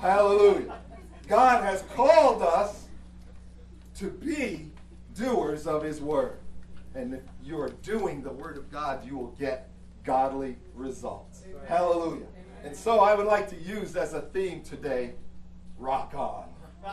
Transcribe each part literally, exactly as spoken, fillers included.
Hallelujah. God has called us to be doers of his word. And if you are doing the word of God, you will get godly results. Amen. Hallelujah. Amen. And so I would like to use as a theme today, rock on.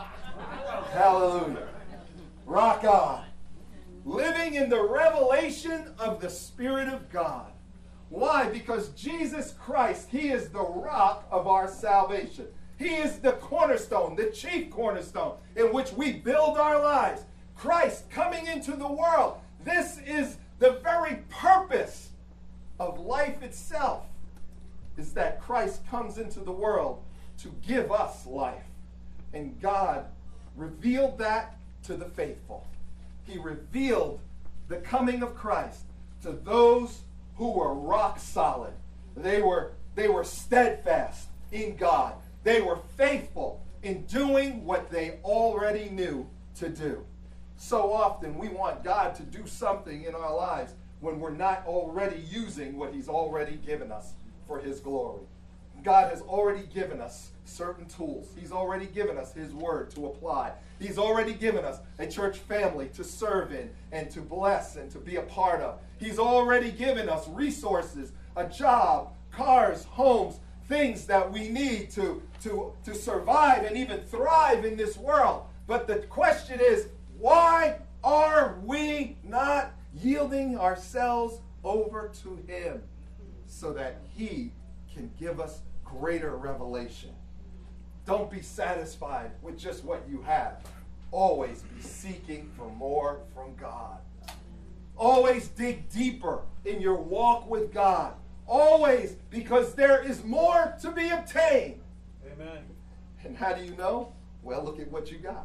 Hallelujah. Rock on. Living in the revelation of the Spirit of God. Why? Because Jesus Christ, he is the rock of our salvation. He is the cornerstone, the chief cornerstone in which we build our lives. Christ coming into the world. This is the very purpose of life itself, is that Christ comes into the world to give us life. And God revealed that to the faithful. He revealed the coming of Christ to those who were rock solid. They were, they were steadfast in God. They were faithful in doing what they already knew to do. So often we want God to do something in our lives when we're not already using what he's already given us for his glory. God has already given us certain tools. He's already given us his word to apply. He's already given us a church family to serve in and to bless and to be a part of. He's already given us resources, a job, cars, homes, things that we need to, to, to survive and even thrive in this world. But the question is, why are we not yielding ourselves over to him so that he can give us greater revelation? Don't be satisfied with just what you have. Always be seeking for more from God. Always dig deeper in your walk with God. Always, because there is more to be obtained. Amen. And how do you know? Well, look at what you got.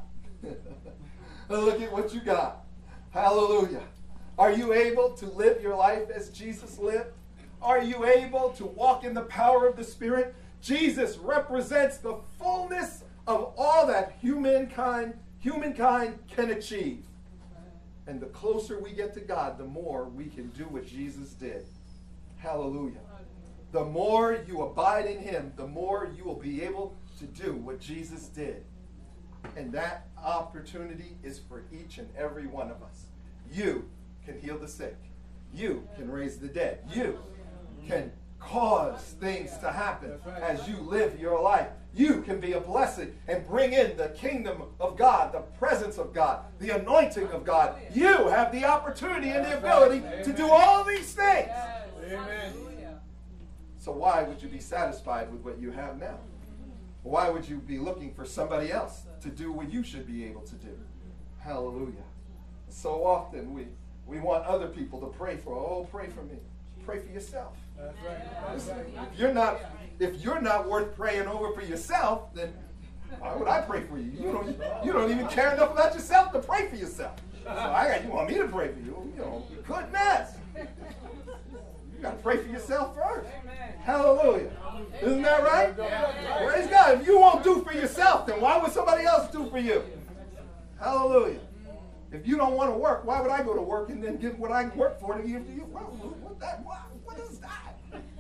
Look at what you got. Hallelujah. Are you able to live your life as Jesus lived? Are you able to walk in the power of the Spirit? Jesus represents the fullness of all that humankind, humankind can achieve. And the closer we get to God, the more we can do what Jesus did. Hallelujah. The more you abide in him, the more you will be able to do what Jesus did. And that opportunity is for each and every one of us. You can heal the sick. You can raise the dead. You can cause things to happen as you live your life. You can be a blessing and bring in the kingdom of God, the presence of God, the anointing of God. You have the opportunity and the ability to do all these things. Amen. So why would you be satisfied with what you have now? Why would you be looking for somebody else to do what you should be able to do? Hallelujah. So often we, we want other people to pray for. Oh, pray for me. Pray for yourself. That's right. That's right. If you're not, if you're not worth praying over for yourself, then why would I pray for you? You don't, you don't even care enough about yourself to pray for yourself. So I got, you want me to pray for you? You know, good mess. You got to pray for yourself first. Hallelujah. Isn't that right? Praise God. If you won't do for yourself, then why would somebody else do for you? Hallelujah. If you don't want to work, why would I go to work and then give what I work for to give to you? Well, what, that, what, what is that?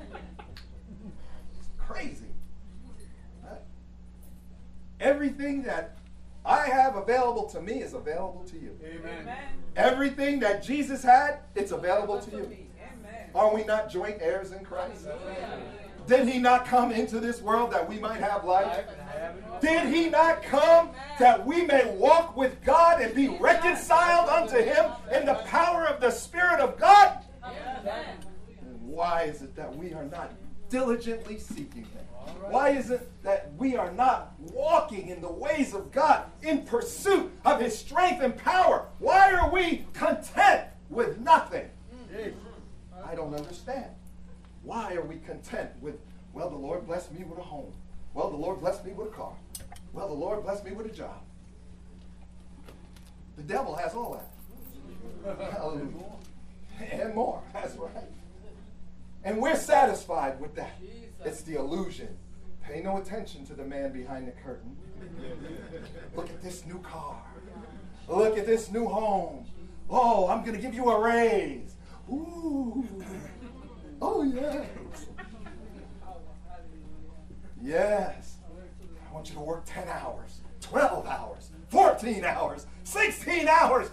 It's crazy. Right? Everything that I have available to me is available to you. Amen. Everything that Jesus had, it's available to you. Are we not joint heirs in Christ? Did he not come into this world that we might have life? Did he not come that we may walk with God and be reconciled unto him in the power of the Spirit of God? And why is it that we are not diligently seeking him? Why is it that we are not walking in the ways of God in pursuit of his strength and power? Why are we content with nothing? I don't understand. Why are we content with, well, the Lord blessed me with a home. Well, the Lord blessed me with a car. Well, the Lord blessed me with a job. The devil has all that. Hallelujah. And more. That's right. And we're satisfied with that. It's the illusion. Pay no attention to the man behind the curtain. Look at this new car. Look at this new home. Oh, I'm going to give you a raise. Ooh. Oh, yes. Yes. I want you to twelve hours, fourteen hours, sixteen hours.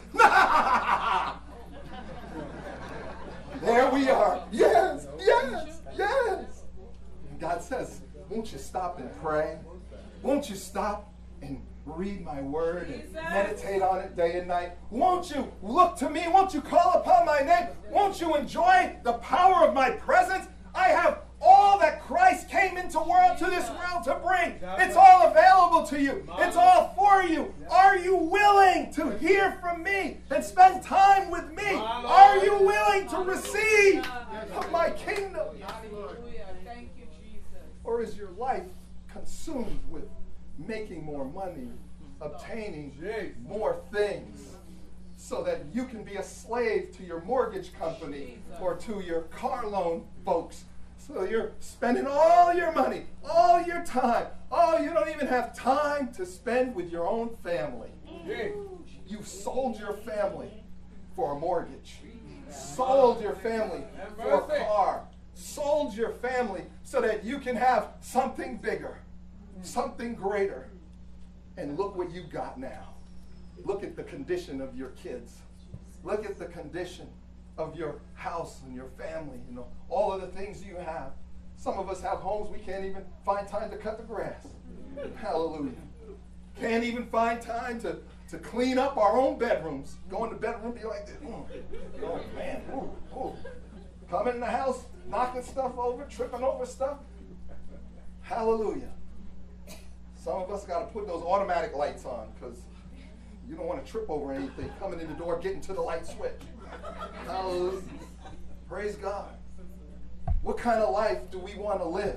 There we are. Yes, yes, yes. And God says, won't you stop and pray? Won't you stop and read my word and meditate on it day and night? Won't you look to me? Won't you call upon my name? Won't you enjoy the power of my presence? I have all that Christ came into world to this world to bring. It's all available to you. It's all for you. Are you willing to hear from me and spend time with me? Are you willing to receive of my kingdom? Thank you, Jesus. Or is your life consumed with making more money, obtaining more things, so that you can be a slave to your mortgage company or to your car loan folks? So you're spending all your money, all your time. Oh, you don't even have time to spend with your own family. You've sold your family for a mortgage. Sold your family for a car. Sold your family so that you can have something bigger, something greater. And look what you got now. Look at the condition of your kids. Look at the condition of your house and your family, you know, all of the things you have. Some of us have homes we can't even find time to cut the grass. Hallelujah. Can't even find time to, to clean up our own bedrooms. Go in the bedroom, be like this. Mm. Oh, man. Ooh, ooh. Coming in the house, knocking stuff over, tripping over stuff. Hallelujah. Some of us got to put those automatic lights on because you don't want to trip over anything. Coming in the door, getting to the light switch. Hallelujah. Praise God. What kind of life do we want to live?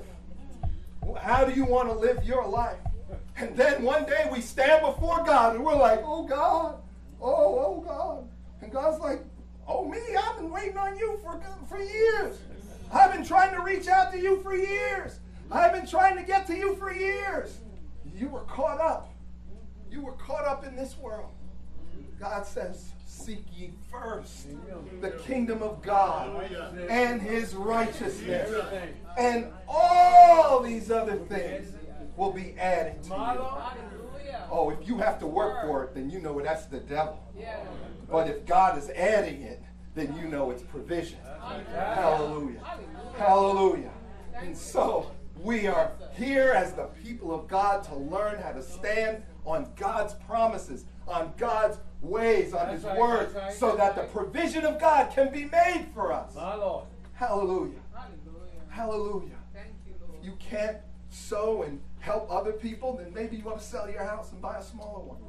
How do you want to live your life? And then one day we stand before God and we're like, oh God, oh, oh God. And God's like, oh me, I've been waiting on you for, for years. I've been trying to reach out to you for years. I've been trying to get to you for years. You were caught up. You were caught up in this world. God says, seek ye first the kingdom of God and his righteousness. And all these other things will be added to you. Oh, if you have to work for it, then you know that's the devil. But if God is adding it, then you know it's provision. Hallelujah. Hallelujah. And so we are here as the people of God to learn how to stand on God's promises, on God's ways, on his word, so that the provision of God can be made for us. Hallelujah. Hallelujah. If you can't sow and help other people, then maybe you want to sell your house and buy a smaller one.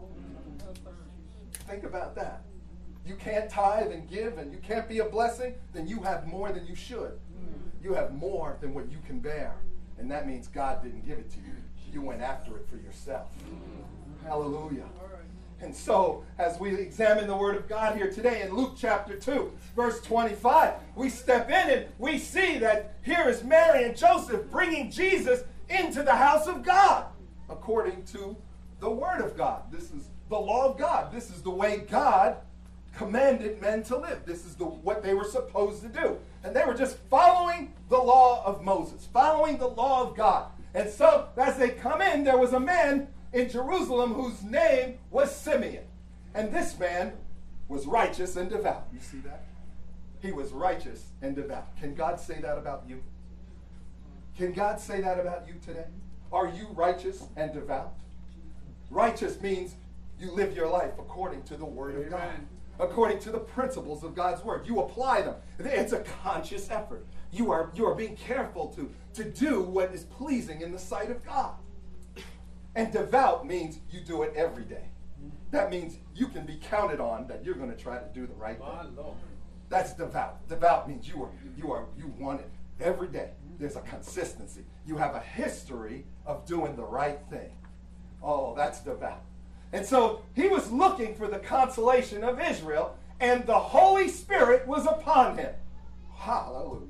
Think about that. You can't tithe and give and you can't be a blessing, then you have more than you should. You have more than what you can bear. And that means God didn't give it to you. You went after it for yourself. Hallelujah. And so, as we examine the Word of God here today in Luke chapter two, verse twenty-five, we step in and we see that here is Mary and Joseph bringing Jesus into the house of God according to the Word of God. This is the law of God. This is the way God commanded men to live. This is the what they were supposed to do. And they were just following the law of Moses, following the law of God. And so, as they come in, there was a man in Jerusalem whose name was Simeon. And this man was righteous and devout. You see that? He was righteous and devout. Can God say that about you? Can God say that about you today? Are you righteous and devout? Righteous means you live your life according to the Word of God, according to the principles of God's Word. You apply them. It's a conscious effort. You are, you are being careful to, to do what is pleasing in the sight of God. And devout means you do it every day. That means you can be counted on that you're going to try to do the right thing. That's devout. Devout means you are you are you want it every day. There's a consistency. You have a history of doing the right thing. Oh, that's devout. And so he was looking for the consolation of Israel, and the Holy Spirit was upon him. Hallelujah.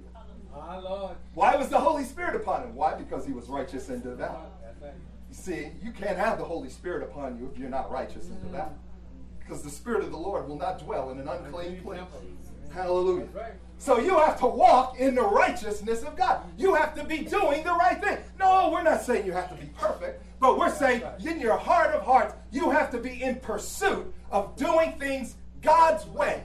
Why was the Holy Spirit upon him? Why? Because he was righteous and devout. You see, you can't have the Holy Spirit upon you if you're not righteous and devout. Because the Spirit of the Lord will not dwell in an unclean place. Hallelujah. So you have to walk in the righteousness of God. You have to be doing the right thing. No, we're not saying you have to be perfect, But we're saying in your heart of hearts, you have to be in pursuit of doing things God's way.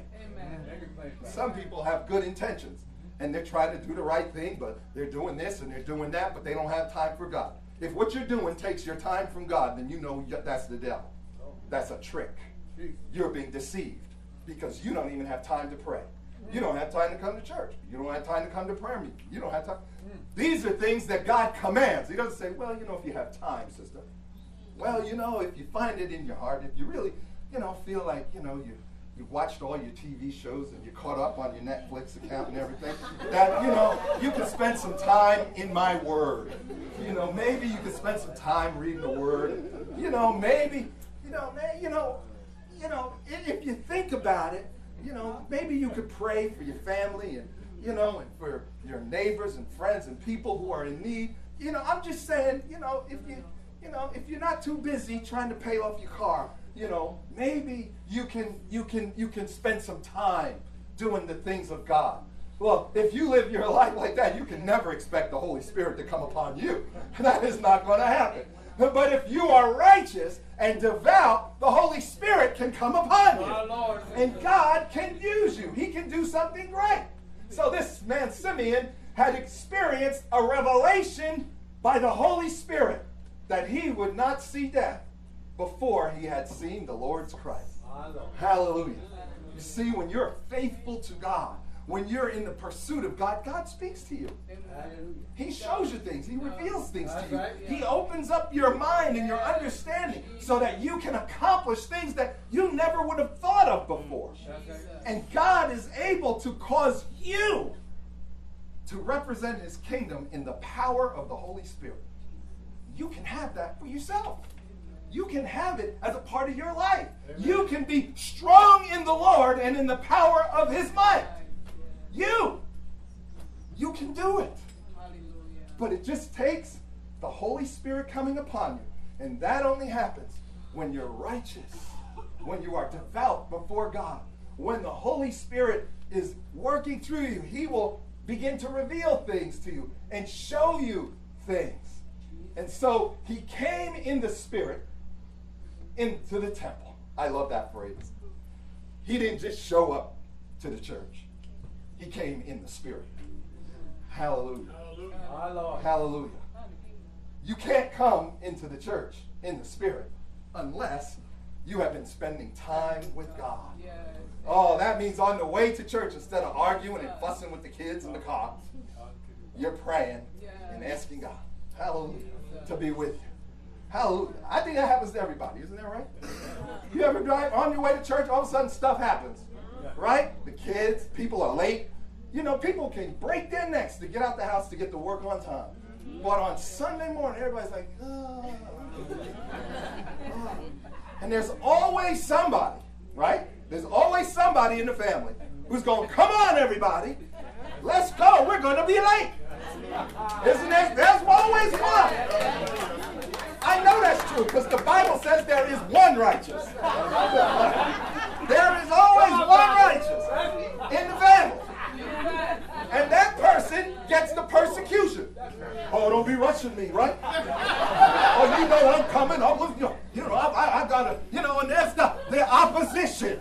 Some people have good intentions, and they're trying to do the right thing, but they're doing this and they're doing that, but they don't have time for God. If what you're doing takes your time from God, then you know that's the devil. That's a trick. You're being deceived because you don't even have time to pray. You don't have time to come to church. You don't have time to come to prayer meeting. You don't have time. These are things that God commands. He doesn't say, well, you know, if you have time, sister. Well, you know, if you find it in your heart, if you really, you know, feel like, you know, you You've watched all your T V shows and you're caught up on your Netflix account and everything, that, you know, you can spend some time in my word. You know, maybe you can spend some time reading the word. You know, maybe, you know, man, you know, you know, if you think about it, you know, maybe you could pray for your family and, you know, and for your neighbors and friends and people who are in need. You know, I'm just saying, you know, if you, you know, if you're not too busy trying to pay off your car, you know, maybe you can you can you can spend some time doing the things of God. Well, if you live your life like that, you can never expect the Holy Spirit to come upon you. That is not going to happen. But if you are righteous and devout, the Holy Spirit can come upon you. And God can use you. He can do something great. So this man Simeon had experienced a revelation by the Holy Spirit that he would not see death before he had seen the Lord's Christ. Hallelujah. You see, when you're faithful to God, when you're in the pursuit of God, God speaks to you. He shows you things. He reveals things to you. He opens up your mind and your understanding so that you can accomplish things that you never would have thought of before. And God is able to cause you to represent his kingdom in the power of the Holy Spirit. You can have that for yourself. You can have it as a part of your life. Amen. You can be strong in the Lord and in the power of his might. You. You can do it. Hallelujah. But it just takes the Holy Spirit coming upon you. And that only happens when you're righteous, when you are devout before God. When the Holy Spirit is working through you, he will begin to reveal things to you and show you things. And so he came in the Spirit into the temple. I love that phrase. He didn't just show up to the church. He came in the Spirit. Hallelujah. Hallelujah. Hallelujah. You can't come into the church in the Spirit unless you have been spending time with God. Oh, that means on the way to church, instead of arguing and fussing with the kids in the car, you're praying and asking God, hallelujah, to be with you. Hallelujah. I think that happens to everybody. Isn't that right? You ever drive on your way to church, all of a sudden stuff happens. Right? The kids, people are late. You know, people can break their necks to get out the house to get to work on time. But on Sunday morning, everybody's like, oh. Oh. And there's always somebody, right? There's always somebody in the family who's going, come on, everybody. Let's go. We're going to be late. Isn't there? There's always one. I know that's true because the Bible says there is one righteous. There is always one righteous in the family. And that person gets the persecution. Oh, don't be rushing me, right? Oh, you know I'm coming. I'm, you know, you know I, I, I gotta, you know, and that's the, the opposition.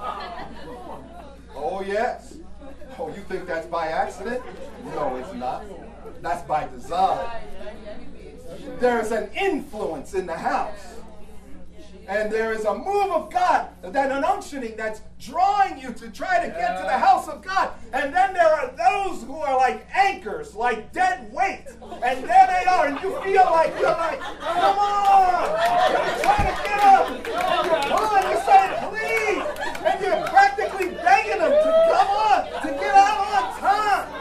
Oh, yes. Oh, you think that's by accident? No, it's not. That's by design. There's an influence in the house. And there is a move of God, that an unctioning that's drawing you to try to get to the house of God. And then there are those who are like anchors, like dead weight. And there they are, and you feel like, you're like, come on! You're trying to get up! And you're pulling, you're saying, please! And you're practically begging them to come on, to get out on time!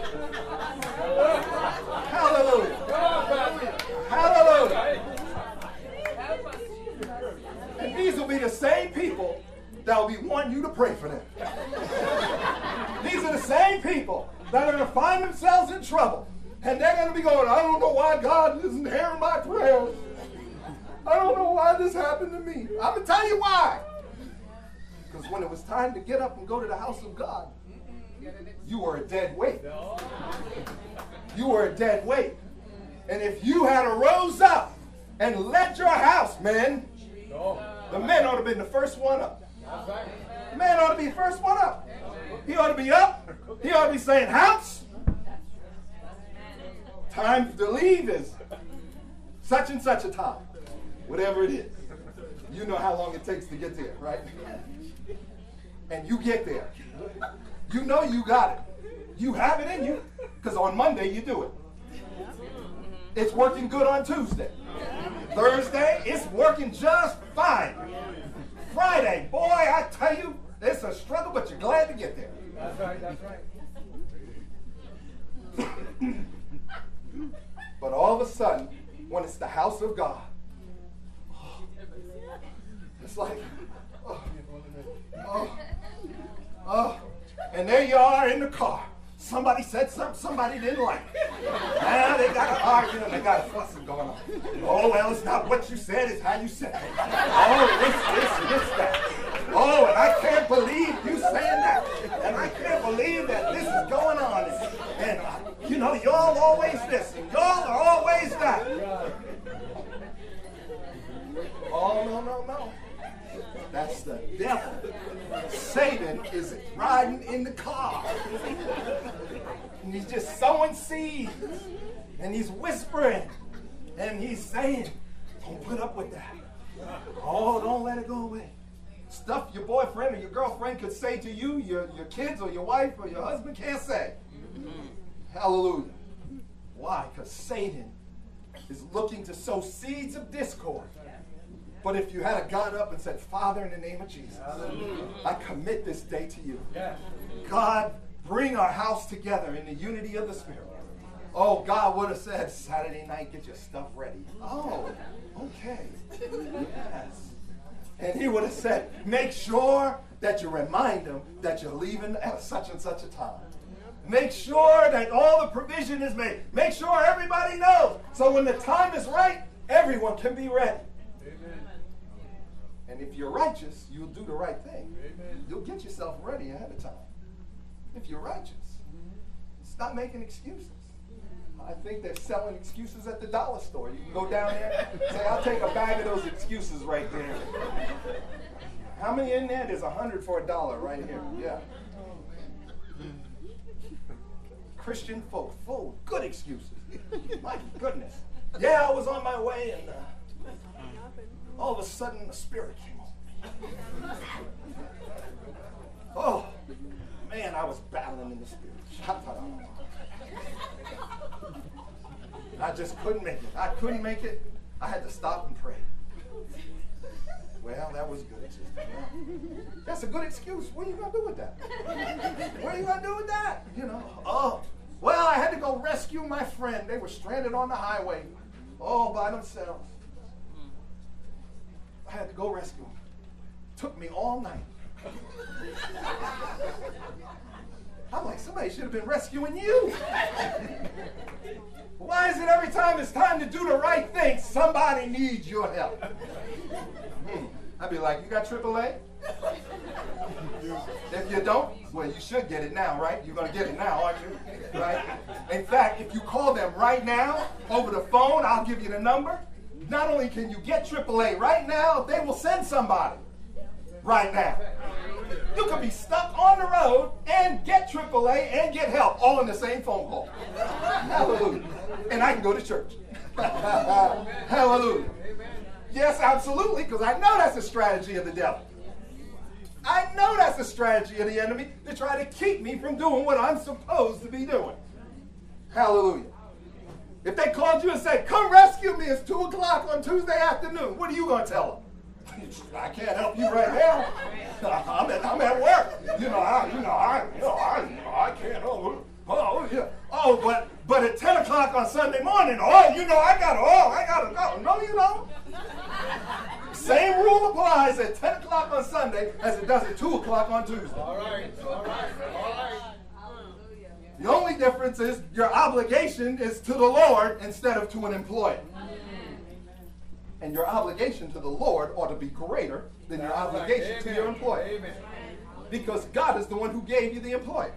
Hallelujah! Hallelujah! And these will be the same people that will be wanting you to pray for them. These are the same people that are going to find themselves in trouble. And they're going to be going, I don't know why God isn't hearing my prayers. I don't know why this happened to me. I'm going to tell you why. Because when it was time to get up and go to the house of God, you were a dead weight. You were a dead weight. And if you had arose up and led your house, men. Go. The men ought to have been the first one up. That's right. The man ought to be the first one up. He ought to be up. He ought to be saying, house, time to leave is such and such a time. Whatever it is. You know how long it takes to get there, right? And you get there. You know you got it. You have it in you. Because on Monday you do it. It's working good on Tuesday. Thursday, it's working just fine. Friday, boy, I tell you, it's a struggle, but you're glad to get there. That's right, that's right. But all of a sudden, when it's the house of God, it's like, oh, oh, oh, and there you are in the car. Somebody said something somebody didn't like. Now they got an argument, they got a fussing going on. Oh, well, it's not what you said, it's how you said it. Oh, this, this, this, that. Oh, and I can't believe you saying that. And I can't believe that this is going on. And, and uh, you know, y'all always this, and y'all are always that. Oh, no, no, no. That's the devil. Satan is riding in the car. And he's just sowing seeds. And he's whispering. And he's saying, don't put up with that. Oh, don't let it go away. Stuff your boyfriend or your girlfriend could say to you, your, your kids or your wife or your husband can't say. Hallelujah. Why? Because Satan is looking to sow seeds of discord. But if you had got up and said, Father, in the name of Jesus, I commit this day to you. God, bring our house together in the unity of the Spirit. Oh, God would have said, Saturday night, get your stuff ready. Oh, okay. Yes. And he would have said, make sure that you remind them that you're leaving at such and such a time. Make sure that all the provision is made. Make sure everybody knows. So when the time is right, everyone can be ready. And if you're righteous, you'll do the right thing. Amen. You'll get yourself ready ahead of time. If you're righteous, stop making excuses. I think they're selling excuses at the dollar store. You can go down there and say, I'll take a bag of those excuses right there. How many in there? There's a hundred for a dollar right here. Yeah. Christian folk, full good excuses. My goodness. Yeah, I was on my way and uh, all of a sudden, the Spirit came over me. Oh, man, I was battling in the Spirit. I just couldn't make it. I couldn't make it. I had to stop and pray. Well, that was good. Well, that's a good excuse. What are you going to do with that? What are you going to do with that? You know, oh, well, I had to go rescue my friend. They were stranded on the highway, all by themselves. I had to go rescue him. Took me all night. I'm like, somebody should have been rescuing you. Why is it every time it's time to do the right thing, somebody needs your help? Hmm. I'd be like, you got triple A? If you don't, well, you should get it now, right? You're going to get it now, aren't you? Right? In fact, if you call them right now over the phone, I'll give you the number. Not only can you get triple A right now, they will send somebody right now. You could be stuck on the road and get triple A and get help all in the same phone call. Hallelujah. And I can go to church. Hallelujah. Yes, absolutely, because I know that's a strategy of the devil. I know that's a strategy of the enemy to try to keep me from doing what I'm supposed to be doing. Hallelujah. If they called you and said, come rescue me, it's two o'clock on Tuesday afternoon, what are you going to tell them? I can't help you right now. I'm at, I'm at work. You know, I, you know, I, you know, I, you know, I can't help. Oh, yeah. Oh, but, but at ten o'clock on Sunday morning, oh, you know, I got to, oh, I got to go. No, you don't. Same rule applies at ten o'clock on Sunday as it does at two o'clock on Tuesday. All right, all right, all right. The only difference is your obligation is to the Lord instead of to an employer. And your obligation to the Lord ought to be greater than your obligation to your employer. Because God is the one who gave you the employer.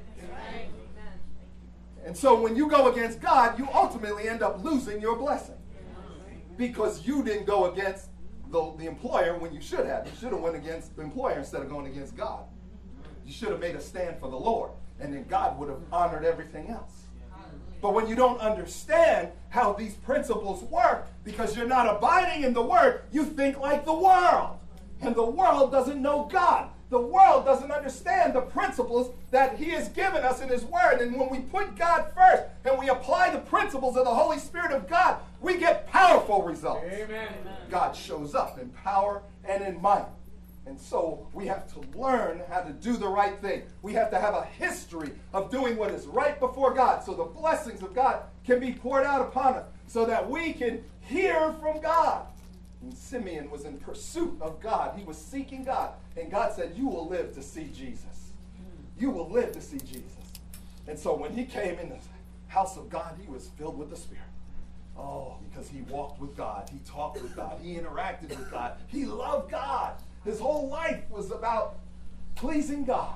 And so when you go against God, you ultimately end up losing your blessing. because you didn't go against the, the employer when you should have. You should have went against the employer instead of going against God. You should have made a stand for the Lord, and then God would have honored everything else. But when you don't understand how these principles work, because you're not abiding in the Word, you think like the world. And the world doesn't know God. The world doesn't understand the principles that He has given us in His Word. And when we put God first and we apply the principles of the Holy Spirit of God, we get powerful results. Amen. God shows up in power and in might. And so we have to learn how to do the right thing. We have to have a history of doing what is right before God, so the blessings of God can be poured out upon us, so that we can hear from God. And Simeon was in pursuit of God. He was seeking God. And God said, you will live to see Jesus. You will live to see Jesus. And so when he came in the house of God, he was filled with the Spirit. Oh, because he walked with God. He talked with God. He interacted with God. He loved God. His whole life was about pleasing God.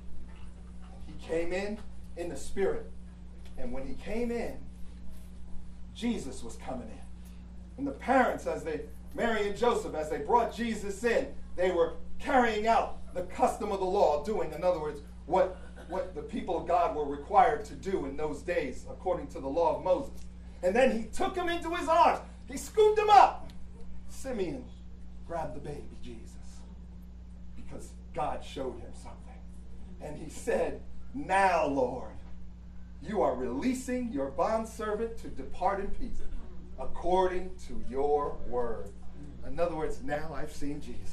He came in in the Spirit. And when he came in, Jesus was coming in. And the parents, as they, Mary and Joseph, as they brought Jesus in, they were carrying out the custom of the law, doing, in other words, what, what the people of God were required to do in those days, according to the law of Moses. And then he took him into his arms. He scooped him up. Simeon grabbed the baby Jesus because God showed him something. And he said, now, Lord, you are releasing your bondservant to depart in peace according to your word. In other words, now I've seen Jesus.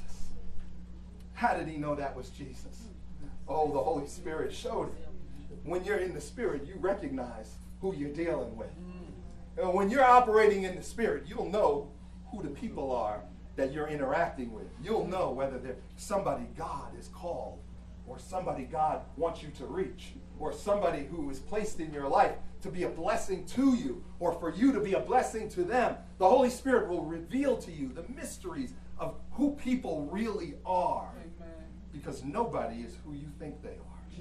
How did he know that was Jesus? Oh, the Holy Spirit showed him. When you're in the Spirit, you recognize who you're dealing with. And when you're operating in the Spirit, you'll know who the people are that you're interacting with. You'll know whether they're somebody God is called, or somebody God wants you to reach, or somebody who is placed in your life to be a blessing to you, or for you to be a blessing to them. The Holy Spirit will reveal to you the mysteries of who people really are. Amen. Because nobody is who you think they are.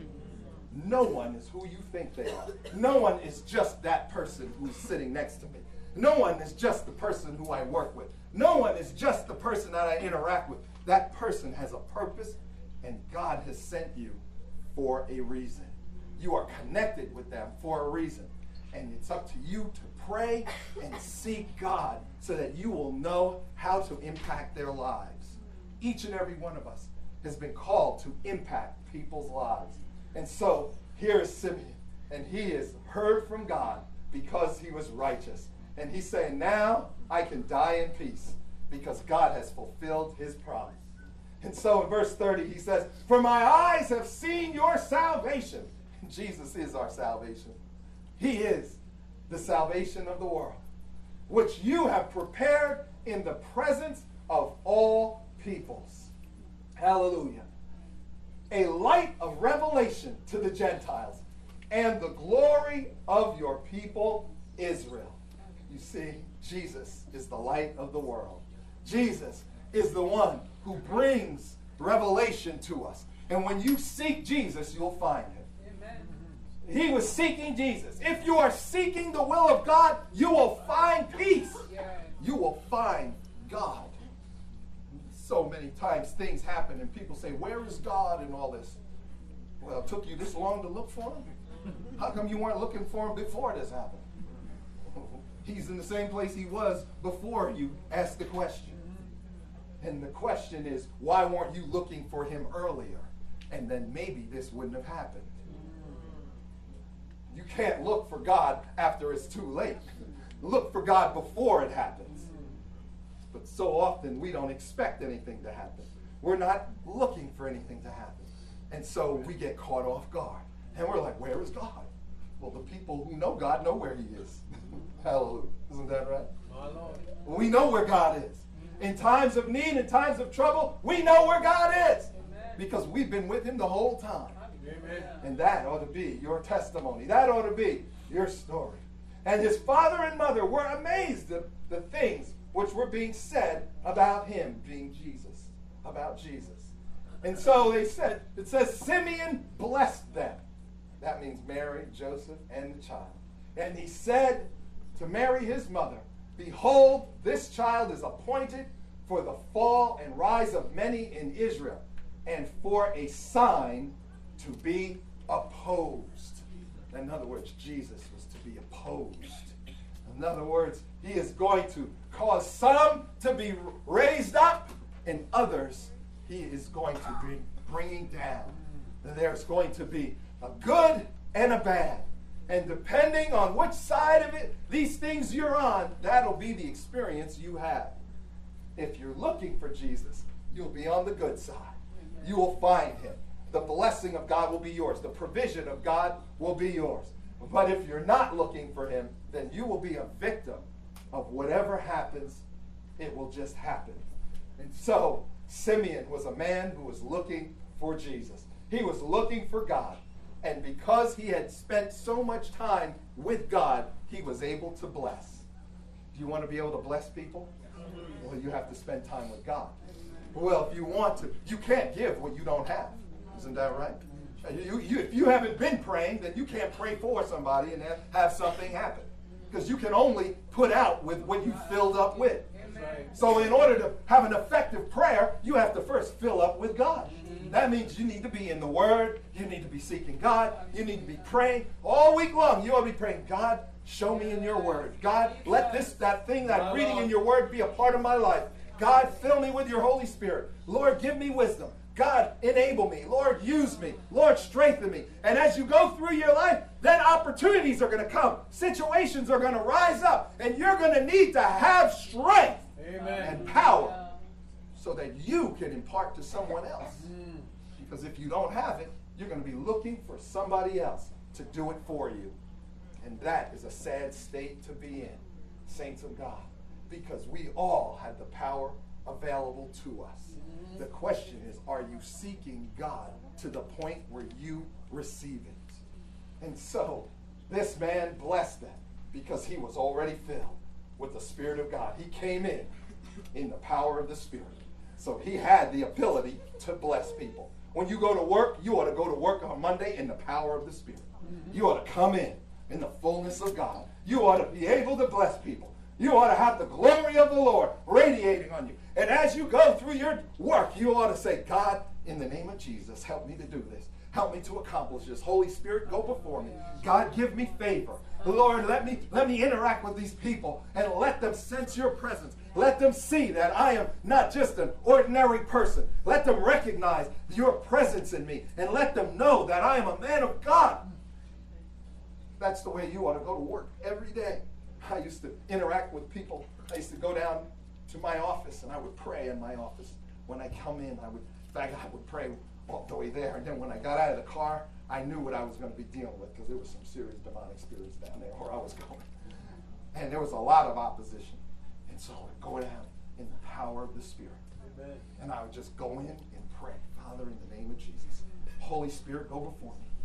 No one is who you think they are. No one is just that person who's sitting next to me. No one is just the person who I work with. No one is just the person that I interact with. That person has a purpose, and God has sent you for a reason. You are connected with them for a reason. And it's up to you to pray and seek God so that you will know how to impact their lives. Each and every one of us has been called to impact people's lives. And so here is Simeon, and he has heard from God because he was righteous. And he's saying, now I can die in peace because God has fulfilled his promise. And so in verse thirty, he says, for my eyes have seen your salvation. Jesus is our salvation. He is the salvation of the world, which you have prepared in the presence of all peoples. Hallelujah. A light of revelation to the Gentiles and the glory of your people Israel. You see, Jesus is the light of the world. Jesus is the one who brings revelation to us. And when you seek Jesus, you'll find him. He was seeking Jesus. If you are seeking the will of God, you will find peace. You will find God. So many times things happen and people say, where is God in all this? Well, it took you this long to look for him? How come you weren't looking for him before this happened? He's in the same place he was before you asked the question. And the question is, why weren't you looking for him earlier? And then maybe this wouldn't have happened. You can't look for God after it's too late. Look for God before it happens. But so often we don't expect anything to happen. We're not looking for anything to happen. And so we get caught off guard. And we're like, where is God? Well, the people who know God know where he is. Hallelujah. Isn't that right? My Lord. We know where God is. In times of need, in times of trouble, we know where God is. Amen. Because we've been with him the whole time. Amen. And that ought to be your testimony. That ought to be your story. And his father and mother were amazed at the things which were being said about him, being Jesus, about Jesus. And so they said, it says, Simeon blessed them. That means Mary, Joseph, and the child. And he said to Mary, his mother, Behold, this child is appointed for the fall and rise of many in Israel, and for a sign to be opposed. In other words, Jesus was to be opposed. In other words, he is going to cause some to be raised up, and others he is going to be bringing down. And there's going to be a good and a bad. And depending on which side of it, these things you're on, that'll be the experience you have. If you're looking for Jesus, you'll be on the good side. You will find him. The blessing of God will be yours. The provision of God will be yours. But if you're not looking for him, then you will be a victim of whatever happens. It will just happen. And so, Simeon was a man who was looking for Jesus. He was looking for God. And because he had spent so much time with God, he was able to bless. Do you want to be able to bless people? Well, you have to spend time with God. Well, if you want to, you can't give what you don't have. Isn't that right? You, you, if you haven't been praying, then you can't pray for somebody and have, have something happen. Because you can only put out with what you filled up with. So in order to have an effective prayer, you have to first fill up with God. That means you need to be in the Word. You need to be seeking God. You need to be praying all week long. You ought to be praying, God, show me in your Word. God, let this, that thing that I'm reading in your Word be a part of my life. God, fill me with your Holy Spirit. Lord, give me wisdom. God, enable me. Lord, use me. Lord, strengthen me. And as you go through your life, then opportunities are going to come. Situations are going to rise up. And you're going to need to have strength Amen. And power so that you can impart to someone else. Because if you don't have it, you're going to be looking for somebody else to do it for you. And that is a sad state to be in, saints of God, because we all have the power available to us. The question is, are you seeking God to the point where you receive it? And so this man blessed them because he was already filled with the Spirit of God. He came in in the power of the Spirit. So he had the ability to bless people. When you go to work, you ought to go to work on Monday in the power of the Spirit. You ought to come in in the fullness of God. You ought to be able to bless people. You ought to have the glory of the Lord radiating on you. And as you go through your work, you ought to say, God, in the name of Jesus, help me to do this. Help me to accomplish this. Holy Spirit, go before me. God, give me favor. Lord, let me, let me interact with these people and let them sense your presence. Let them see that I am not just an ordinary person. Let them recognize your presence in me and let them know that I am a man of God. That's the way you ought to go to work every day. I used to interact with people. I used to go down to my office and I would pray in my office. When I come in, I would, in fact, I would pray all the way there. And then when I got out of the car, I knew what I was going to be dealing with because there was some serious demonic spirits down there where I was going. And there was a lot of opposition. And so I would go down in the power of the Spirit. Amen. And I would just go in and pray. Father, in the name of Jesus, Holy Spirit, go before me.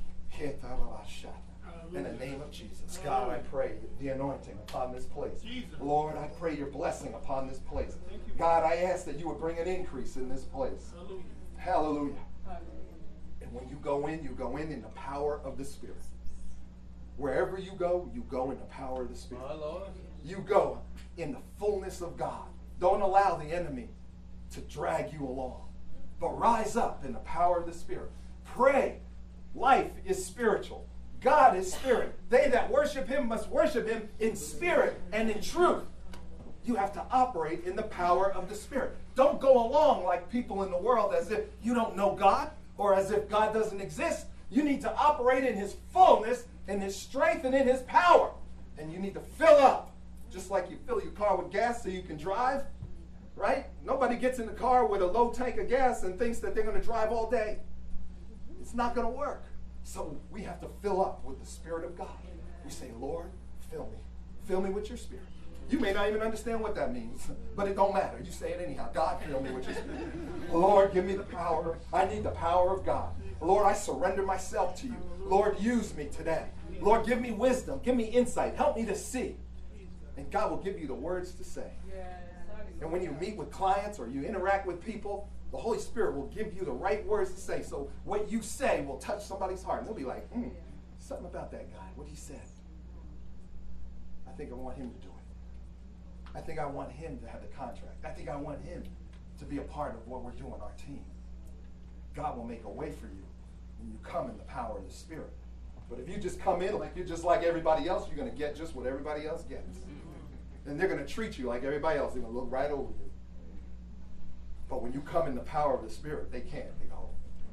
In the name of Jesus, God, I pray the anointing upon this place. Lord, I pray your blessing upon this place. God, I ask that you would bring an increase in this place. Hallelujah. And when you go in, you go in in the power of the Spirit. Wherever you go, you go in the power of the Spirit. You go in the fullness of God. Don't allow the enemy to drag you along, but rise up in the power of the Spirit. Pray. Life is spiritual. God is spirit. They that worship him must worship him in spirit and in truth. You have to operate in the power of the Spirit. Don't go along like people in the world as if you don't know God or as if God doesn't exist. You need to operate in his fullness, in his strength, and in his power. And you need to fill up, just like you fill your car with gas so you can drive, right? Nobody gets in the car with a low tank of gas and thinks that they're going to drive all day. It's not going to work. So we have to fill up with the Spirit of God. We say, Lord, fill me. Fill me with your Spirit. You may not even understand what that means, but it don't matter. You say it anyhow. God, fill me with your Spirit. Lord, give me the power. I need the power of God. Lord, I surrender myself to you. Lord, use me today. Lord, give me wisdom. Give me insight. Help me to see. And God will give you the words to say. And when you meet with clients or you interact with people, the Holy Spirit will give you the right words to say. So what you say will touch somebody's heart. And they'll be like, hmm, something about that guy, what he said. I think I want him to do it. I think I want him to have the contract. I think I want him to be a part of what we're doing, our team. God will make a way for you when you come in the power of the Spirit. But if you just come in like you're just like everybody else, you're going to get just what everybody else gets. And they're going to treat you like everybody else. They're going to look right over you. But when you come in the power of the Spirit, they can't. They go,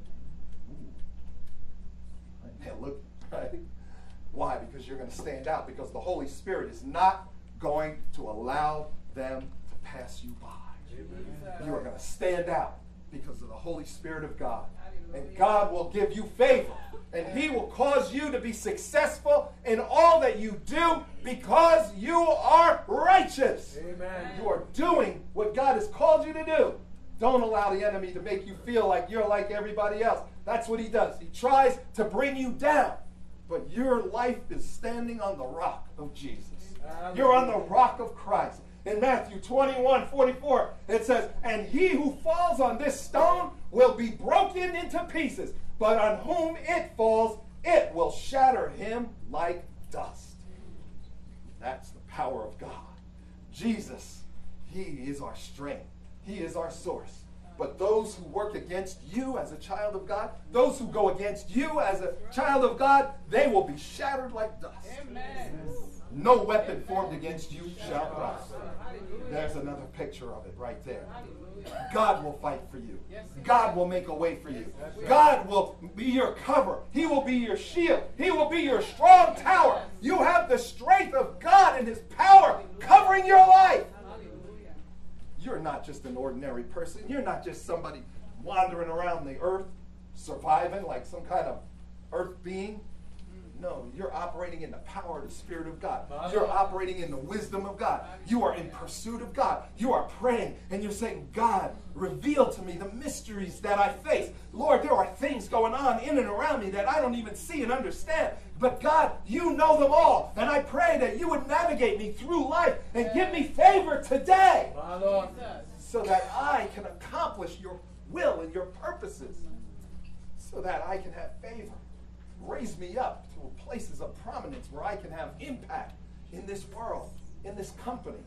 ooh. They'll look, right? Why? Because you're going to stand out. Because the Holy Spirit is not going to allow them to pass you by. Amen. You are going to stand out because of the Holy Spirit of God. And God will give you favor. And he will cause you to be successful in all that you do because you are righteous. Amen. You are doing what God has called you to do. Don't allow the enemy to make you feel like you're like everybody else. That's what he does. He tries to bring you down. But your life is standing on the rock of Jesus. You're on the rock of Christ. In Matthew twenty-one forty-four, it says, and he who falls on this stone will be broken into pieces, but on whom it falls, it will shatter him like dust. That's the power of God. Jesus, he is our strength. He is our source. But those who work against you as a child of God, those who go against you as a child of God, they will be shattered like dust. Amen. No weapon formed against you shall prosper. There's another picture of it right there. God will fight for you. God will make a way for you. God will be your cover. He will be your shield. He will be your strong tower. You have the strength of God and his power covering your life. You're not just an ordinary person. You're not just somebody wandering around the earth, surviving like some kind of earth being. No, you're operating in the power of the Spirit of God. You're operating in the wisdom of God. You are in pursuit of God. You are praying and you're saying, God, reveal to me the mysteries that I face. Lord, there are things going on in and around me that I don't even see and understand. But God, you know them all. And I pray that you would navigate me through life and give me favor today so that I can accomplish your will and your purposes, so that I can have favor. Raise me up to places of prominence where I can have impact in this world, in this company.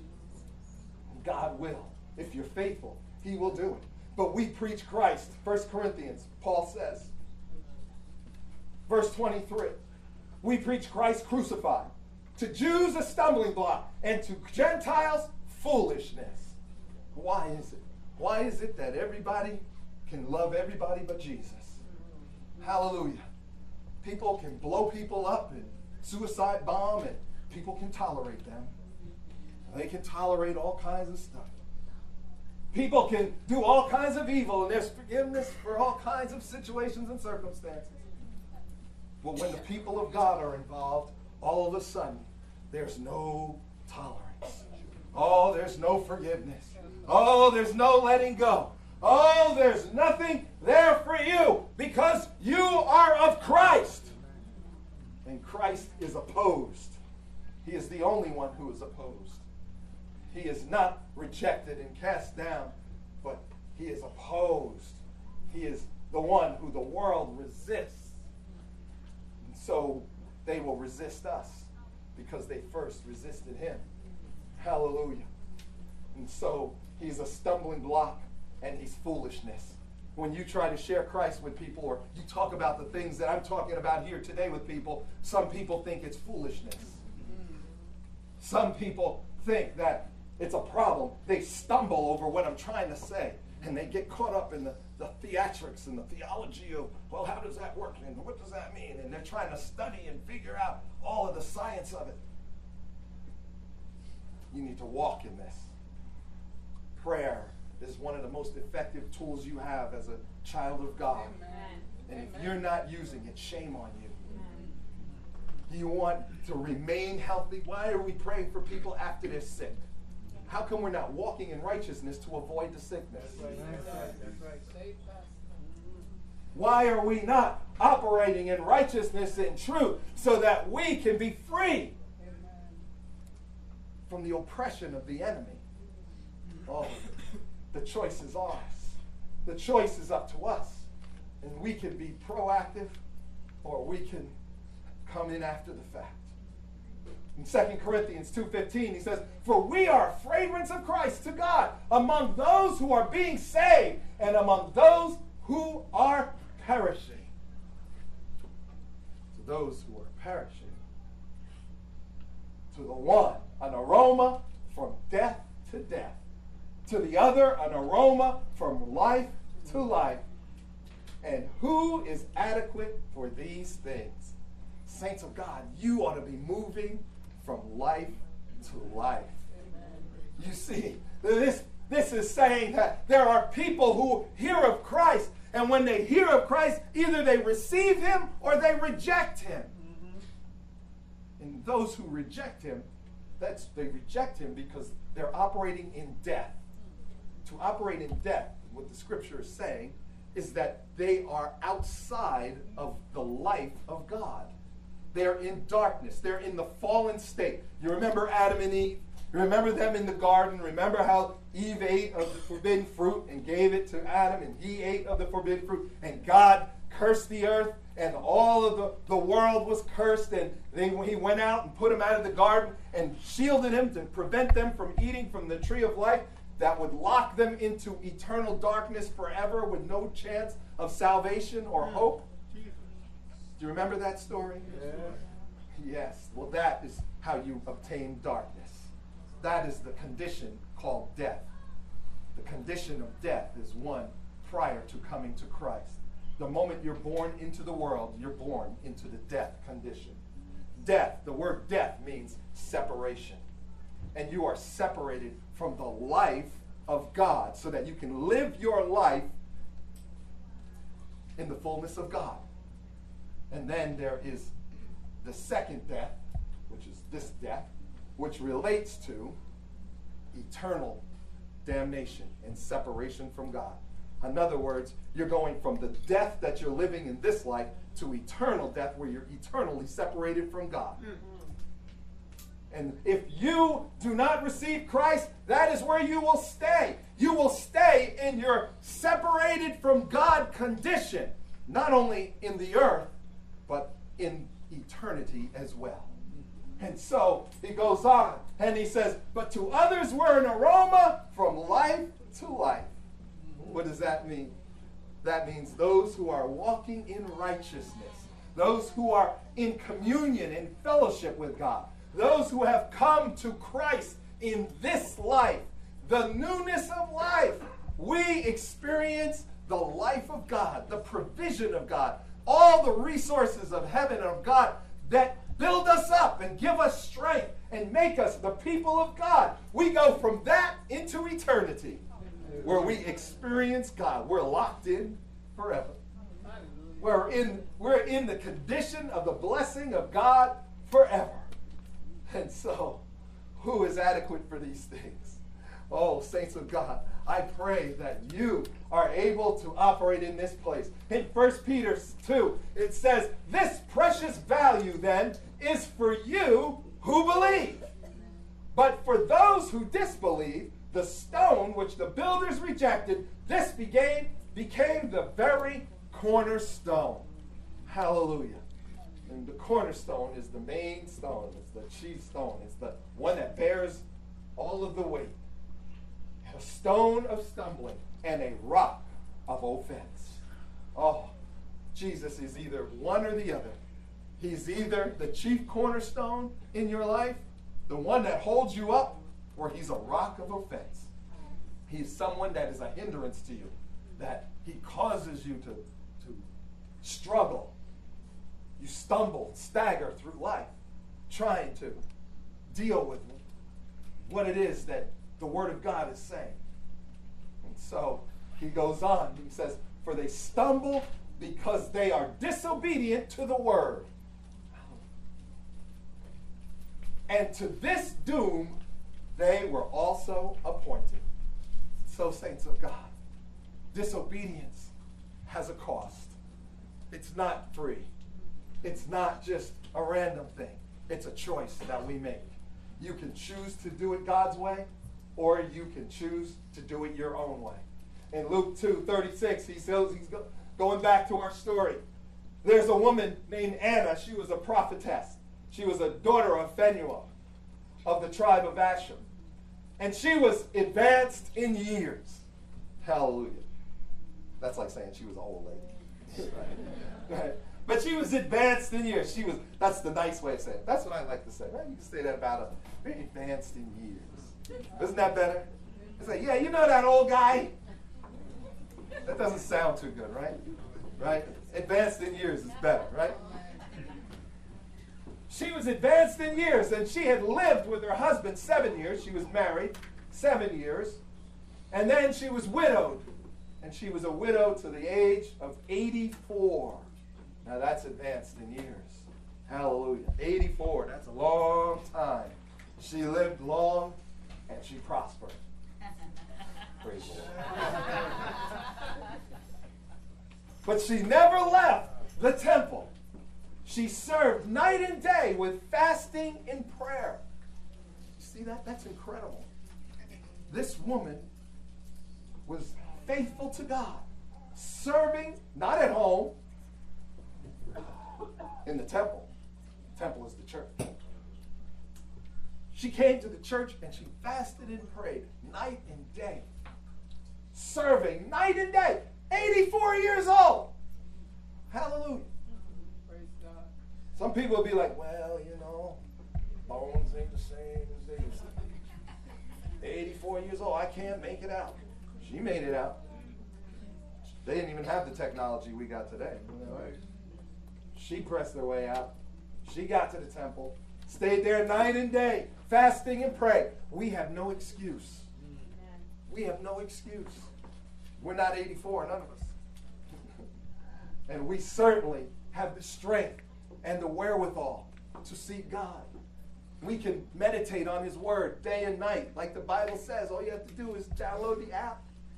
God will. If you're faithful, he will do it. But we preach Christ. First Corinthians, Paul says, verse twenty-three, we preach Christ crucified. To Jews a stumbling block, and to Gentiles foolishness. Why is it? Why is it that everybody can love everybody but Jesus? Hallelujah. People can blow people up and suicide bomb, and people can tolerate them. They can tolerate all kinds of stuff. People can do all kinds of evil, and there's forgiveness for all kinds of situations and circumstances. But when the people of God are involved, all of a sudden, there's no tolerance. Oh, there's no forgiveness. Oh, there's no letting go. Oh, there's nothing there for you because you are of Christ. And Christ is opposed. He is the only one who is opposed. He is not rejected and cast down, but he is opposed. He is the one who the world resists. And so they will resist us because they first resisted him. Hallelujah. And so he's a stumbling block. And he's foolishness. When you try to share Christ with people, or you talk about the things that I'm talking about here today with people, some people think it's foolishness. Some people think that it's a problem. They stumble over what I'm trying to say. And they get caught up in the, the theatrics and the theology of, well, how does that work? And what does that mean? And they're trying to study and figure out all of the science of it. You need to walk in this. Prayer is one of the most effective tools you have as a child of God. Amen. And Amen. if you're not using it, shame on you. Amen. You want to remain healthy. Why are we praying for people after they're sick? How come we're not walking in righteousness to avoid the sickness? That's right. That's right. That's right. Why are we not operating in righteousness and truth so that we can be free from the oppression of the enemy? Oh, the choice is ours. The choice is up to us. And we can be proactive or we can come in after the fact. In Second Corinthians two fifteen, he says, "For we are a fragrance of Christ to God among those who are being saved and among those who are perishing." To those who are perishing, to the one, an aroma from death to death. To the other, an aroma from life to life. And who is adequate for these things? Saints of God, you ought to be moving from life to life. Amen. You see, this, this is saying that there are people who hear of Christ, and when they hear of Christ, either they receive him or they reject him. Mm-hmm. And those who reject him, that's they reject him because they're operating in death. To operate in death, what the scripture is saying, is that they are outside of the life of God. They're in darkness. They're in the fallen state. You remember Adam and Eve? You remember them in the garden? Remember how Eve ate of the forbidden fruit and gave it to Adam, and he ate of the forbidden fruit, and God cursed the earth, and all of the, the world was cursed, and then he went out and put him out of the garden and shielded him to prevent them from eating from the tree of life that would lock them into eternal darkness forever with no chance of salvation or hope. Do you remember that story? Yeah. Yes. Well, that is how you obtain darkness. That is the condition called death. The condition of death is one prior to coming to Christ. The moment you're born into the world, you're born into the death condition. Death, the word death means separation. And you are separated from the life of God so that you can live your life in the fullness of God. And then there is the second death, which is this death, which relates to eternal damnation and separation from God. In other words, you're going from the death that you're living in this life to eternal death where you're eternally separated from God. Mm-hmm. And if you do not receive Christ, that is where you will stay. You will stay in your separated from God condition, not only in the earth, but in eternity as well. And so he goes on and he says, "But to others we're an aroma from life to life." What does that mean? That means those who are walking in righteousness, those who are in communion and fellowship with God, those who have come to Christ in this life, the newness of life. We experience the life of God, the provision of God, all the resources of heaven and of God that build us up and give us strength and make us the people of God. We go from that into eternity where we experience God. We're locked in forever. We're in, we're in the condition of the blessing of God forever. And so, who is adequate for these things? Oh, saints of God, I pray that you are able to operate in this place. In First Peter two, it says, "This precious value then is for you who believe. But for those who disbelieve, the stone which the builders rejected, this became, became the very cornerstone." Hallelujah. And the cornerstone is the main stone. It's the chief stone. It's the one that bears all of the weight. A stone of stumbling and a rock of offense. Oh, Jesus is either one or the other. He's either the chief cornerstone in your life, the one that holds you up, or he's a rock of offense. He's someone that is a hindrance to you, that he causes you to, to struggle. You stumble, stagger through life, trying to deal with what it is that the Word of God is saying. And so he goes on. He says, "For they stumble because they are disobedient to the Word. And to this doom they were also appointed." So, saints of God, disobedience has a cost. It's not free. It's not just a random thing. It's a choice that we make. You can choose to do it God's way, or you can choose to do it your own way. In Luke two thirty-six, he says, he's going back to our story. There's a woman named Anna. She was a prophetess. She was a daughter of Phanuel of the tribe of Asher. And she was advanced in years. Hallelujah. That's like saying she was an old lady. Right? Right? But she was advanced in years. She was, that's the nice way of saying it. That's what I like to say. Right? You can say that about her. Very advanced in years. Isn't that better? It's like, yeah, you know that old guy? That doesn't sound too good, right? Right? Advanced in years is better, right? She was advanced in years, and she had lived with her husband seven years. She was married seven years. And then she was widowed. And she was a widow to the age of eighty-four. Now that's advanced in years. Hallelujah. eighty-four, that's a long time. She lived long and she prospered. Praise the Lord. But she never left the temple. She served night and day with fasting and prayer. See that? That's incredible. This woman was faithful to God, serving not at home, in the temple. The temple is the church. She came to the church and she fasted and prayed night and day, serving night and day. eighty-four years old. Hallelujah. Praise God. Some people will be like, well, you know, bones ain't the same as they used to be. eighty-four years old, I can't make it out. She made it out. They didn't even have the technology we got today. She pressed her way out. She got to the temple, stayed there night and day, fasting and praying. We have no excuse. We have no excuse. We're not eighty-four, none of us. And we certainly have the strength and the wherewithal to seek God. We can meditate on His Word day and night. Like the Bible says, all you have to do is download the app.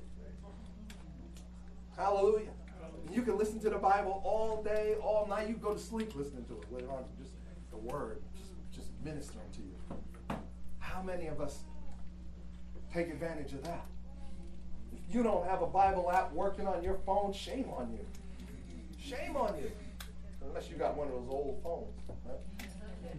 Hallelujah. And you can listen to the Bible all day, all night. You go to sleep listening to it later on. Just the Word, just, just ministering to you. How many of us take advantage of that? If you don't have a Bible app working on your phone, shame on you. Shame on you. Unless you got one of those old phones. Right?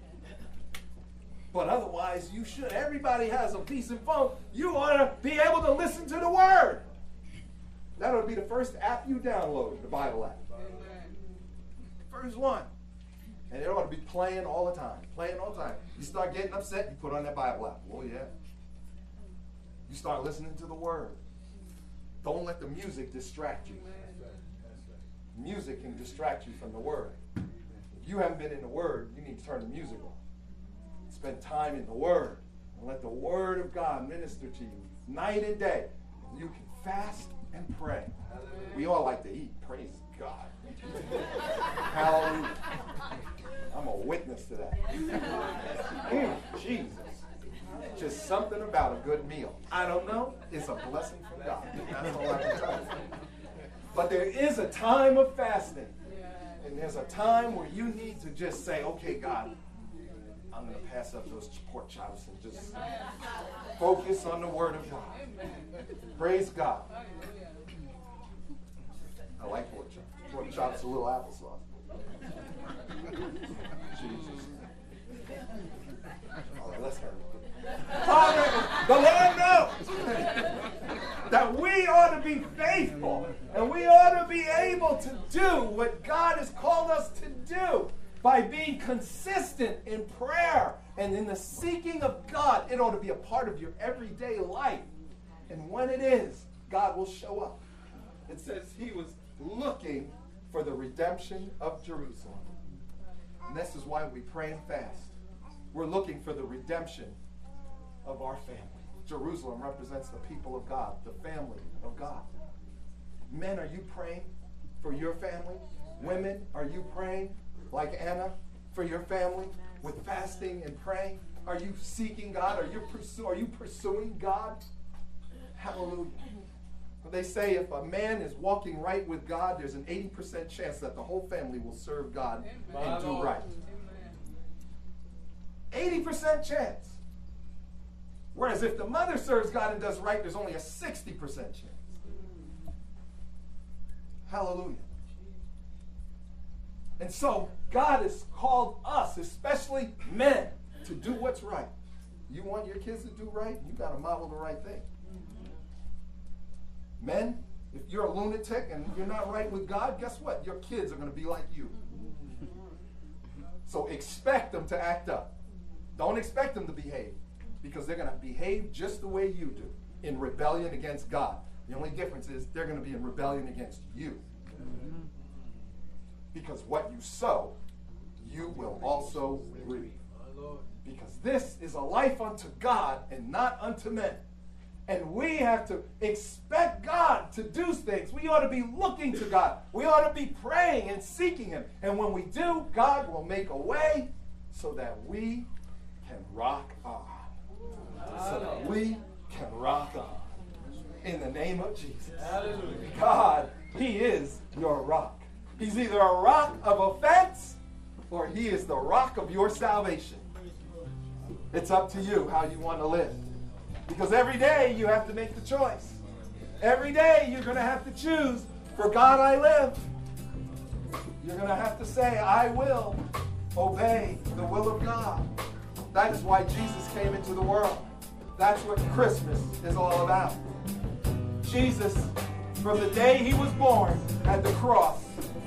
But otherwise, you should. Everybody has a decent phone. You ought to be able to listen to the Word. That ought to be the first app you download, the Bible app. Amen. First one. And it ought to be playing all the time. Playing all the time. You start getting upset, you put on that Bible app. Oh, yeah. You start listening to the Word. Don't let the music distract you. Music can distract you from the Word. If you haven't been in the Word, you need to turn the music on. Spend time in the Word. And let the Word of God minister to you night and day. You can fast and pray. We all like to eat. Praise God. Hallelujah. I'm a witness to that. Mm, Jesus. Just something about a good meal. I don't know. It's a blessing from God. That's all I can tell you. But there is a time of fasting. And there's a time where you need to just say, okay, God, I'm going to pass up those pork chops and just focus on the Word of God. Praise God. I like pork chops. Pork chops, a little applesauce. Jesus. All right, let's hurry. Father, the Lord knows that we ought to be faithful and we ought to be able to do what God has called us to do by being consistent in prayer and in the seeking of God. It ought to be a part of your everyday life. And when it is, God will show up. It says He was looking for the redemption of Jerusalem. And this is why we pray and fast. We're looking for the redemption of our family. Jerusalem represents the people of God, the family of God. Men, are you praying for your family? Women, are you praying like Anna for your family with fasting and praying? Are you seeking God? Are you, pursue, are you pursuing God? Hallelujah. They say if a man is walking right with God, there's an eighty percent chance that the whole family will serve God Amen. And do right. eighty percent chance. Whereas if the mother serves God and does right, there's only a sixty percent chance. Hallelujah. And so God has called us, especially men, to do what's right. You want your kids to do right? You got to model the right thing. Men, if you're a lunatic and you're not right with God, guess what? Your kids are going to be like you. So expect them to act up. Don't expect them to behave, because they're going to behave just the way you do, in rebellion against God. The only difference is they're going to be in rebellion against you. Because what you sow, you will also reap. Because this is a life unto God and not unto men. And we have to expect God to do things. We ought to be looking to God. We ought to be praying and seeking Him. And when we do, God will make a way so that we can rock on. So that we can rock on. In the name of Jesus. God, He is your rock. He's either a rock of offense or He is the rock of your salvation. It's up to you how you want to live. Because every day you have to make the choice. Every day you're going to have to choose, for God I live. You're going to have to say, I will obey the will of God. That is why Jesus came into the world. That's what Christmas is all about. Jesus, from the day He was born, had the cross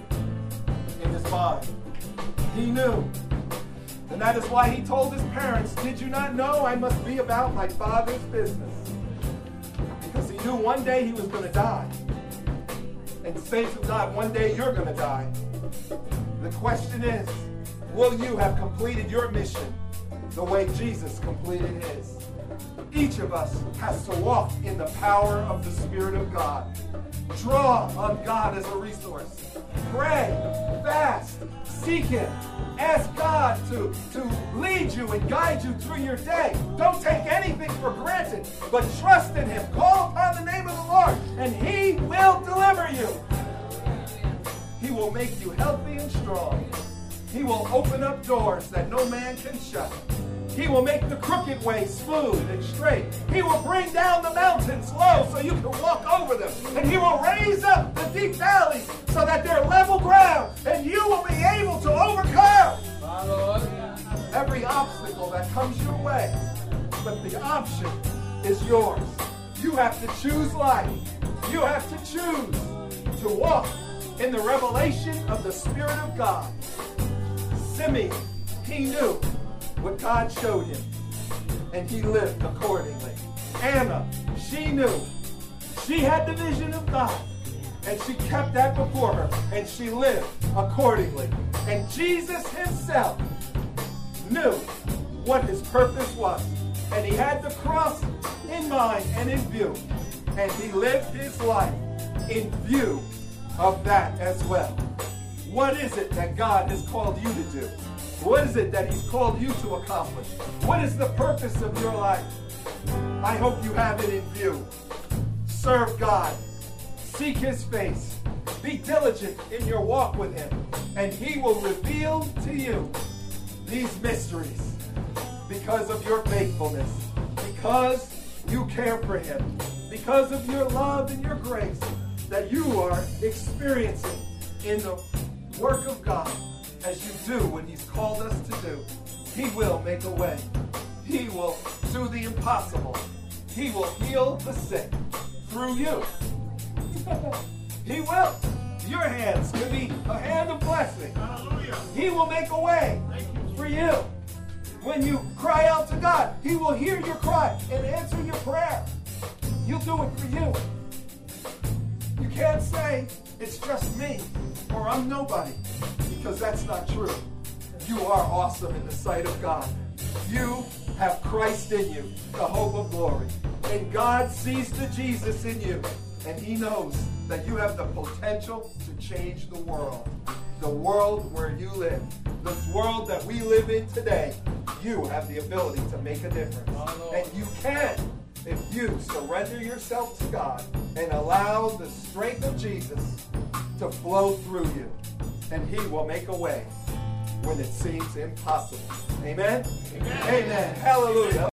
in His mind. He knew. And that is why He told His parents, did you not know I must be about my Father's business? Because He knew one day He was going to die. And saints of God, one day you're going to die. The question is, will you have completed your mission the way Jesus completed His? Each of us has to walk in the power of the Spirit of God. Draw on God as a resource. Pray, fast, seek Him. Ask God to, to lead you and guide you through your day. Don't take anything for granted, but trust in Him. Call upon the name of the Lord, and He will deliver you. He will make you healthy and strong. He will open up doors that no man can shut. He will make the crooked way smooth and straight. He will bring down the mountains low so you can walk over them. And He will raise up the deep valleys so that they're level ground. And you will be able to overcome every obstacle that comes your way. But the option is yours. You have to choose life. You have to choose to walk in the revelation of the Spirit of God. Simeon, he knew what God showed him, and he lived accordingly. Anna, she knew. She had the vision of God, and she kept that before her, and she lived accordingly. And Jesus Himself knew what His purpose was, and He had the cross in mind and in view, and He lived His life in view of that as well. What is it that God has called you to do? What is it that He's called you to accomplish? What is the purpose of your life? I hope you have it in view. Serve God. Seek His face. Be diligent in your walk with Him, and He will reveal to you these mysteries because of your faithfulness, because you care for Him, because of your love and your grace that you are experiencing in the work of God. As you do what He's called us to do, He will make a way. He will do the impossible. He will heal the sick through you. He will. Your hands can be a hand of blessing. Hallelujah. He will make a way for you. When you cry out to God, He will hear your cry and answer your prayer. He'll do it for you. You can't say, it's just me, or I'm nobody, because that's not true. You are awesome in the sight of God. You have Christ in you, the hope of glory. And God sees the Jesus in you, and He knows that you have the potential to change the world. The world where you live. This world that we live in today, you have the ability to make a difference. And you can, if you surrender yourself to God and allow the strength of Jesus to flow through you. And He will make a way when it seems impossible. Amen? Amen. Amen. Hallelujah.